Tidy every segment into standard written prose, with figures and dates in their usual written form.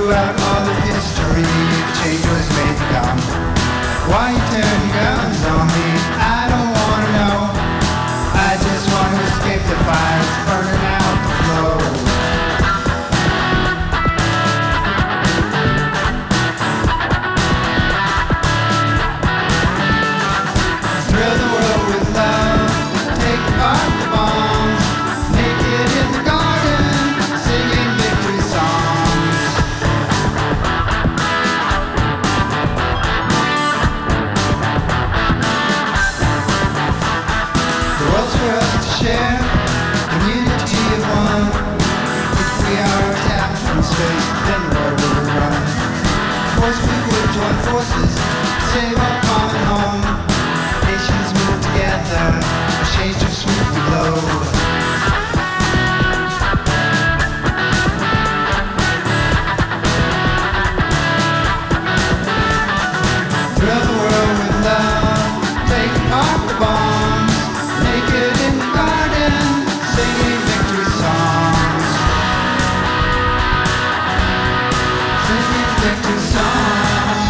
throughout all of history, change was made to come. Why you turn your guns on me? I don't wanna know. I just want to escape the fires burning out the flow. Thrill the world with love, take apart the bombs, naked in the garden, singing victory songs. The world's for us to share, community of one. If we are attacked from space, then where will we run? Of course we would join forces, save our common home. Nations move together, change to sweep the globe. Thrill the world with love, take apart the bombs, naked in the garden, singing victory songs. Singing victory songs.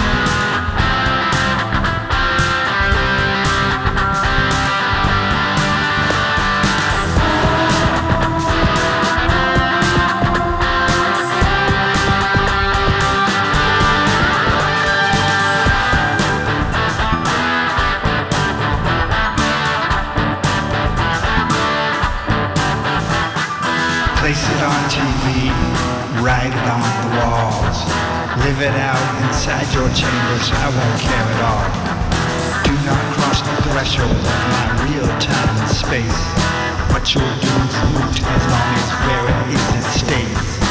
Place it on TV, write it on the walls. Live it out inside your chambers, I won't care at all. Do not cross the threshold of my real time and space. What you'll do is moot as long as where it is it stays.